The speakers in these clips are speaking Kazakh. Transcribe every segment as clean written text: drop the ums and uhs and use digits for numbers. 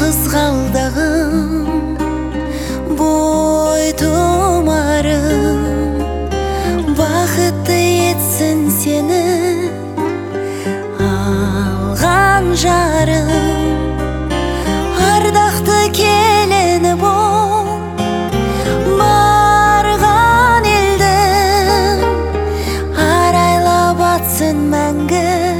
қызғалдағым, бойтұмарым, бақытты етсін сені алған жарым. Ардақты келіні бол, барған елдің арайлап атсын мәңгі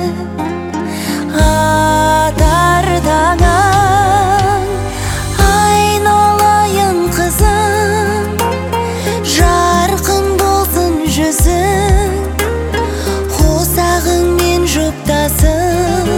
атар таңың. Айналайын қызым, жарқын болсын жүзің, қосағыңмен жұптасын,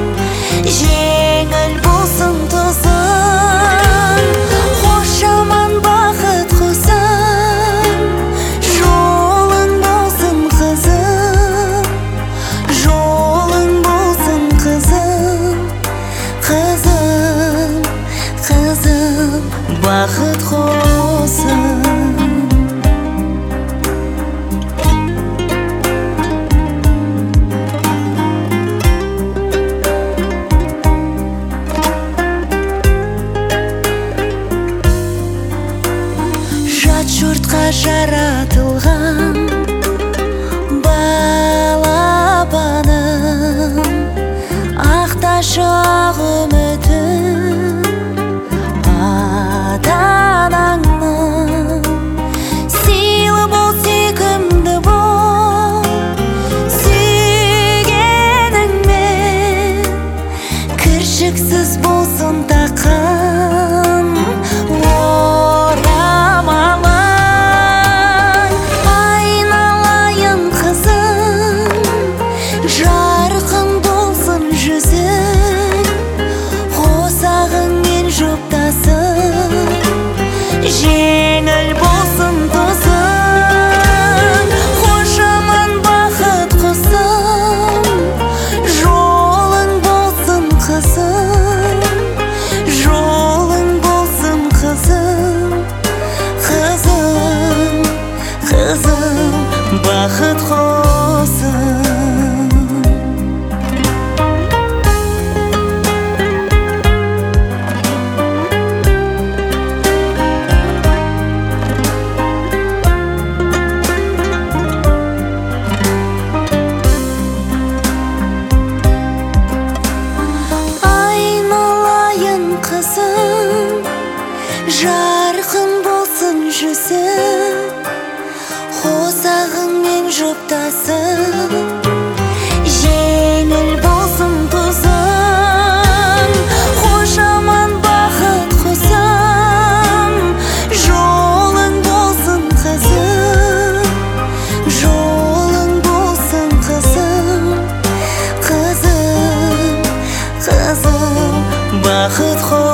жеңіл болсын тозың. Қошаман бақыт құсым, жолың болсын қызым, жолың болсын қызым. Қызым, қызым, бақыт қосым. Жұртқа жаратылған балапаным, ақ ташы ақ үмітім ата-анаңның. Сыйлы бол, сүйкімді бол, сүйгеніңмен кіршіксіз болсын тақым орамалың. Айналайын қызым, жарқын болсын жүзің, қосағыңмен жұптасын, жеңіл болсын тозың. Қошаман бақыт құсым, жолың болсын қызым, жолың болсын қызым. Қызым, қызым, бақыт қосым. Айналайын қызым, жарқын болсын жүзің, қосағыңмен жұптасын, жеңіл болсын тозың. Қошаман бақыт құсым, жолың болсын қызым, жолың болсын қызым. Қызым, қызым, бақыт